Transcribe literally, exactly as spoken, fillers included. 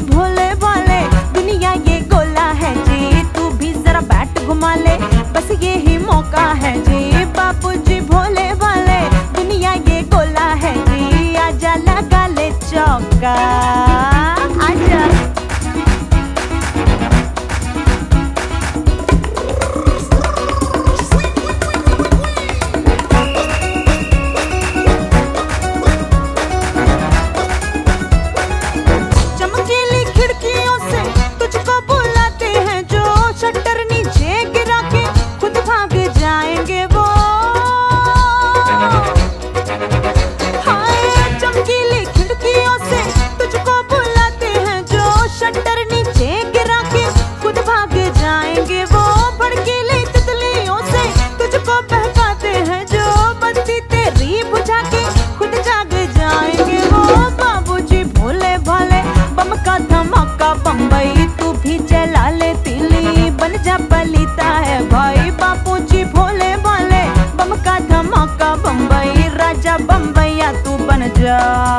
भोले भाले, दुनिया ये गोला है जी, तू भी जरा बैट घुमा ले, बस ये ही मौका है जी। बापूजी भोले भाले, दुनिया ये गोला है जी, आजा लगा ले चौका, आजा। बम्बई तू भी जला ले तीली, बन जा पलीता है भाई। बापूजी भोले भाले, बम का धमाका बम्बई, राजा बम्बैया तू बन जा।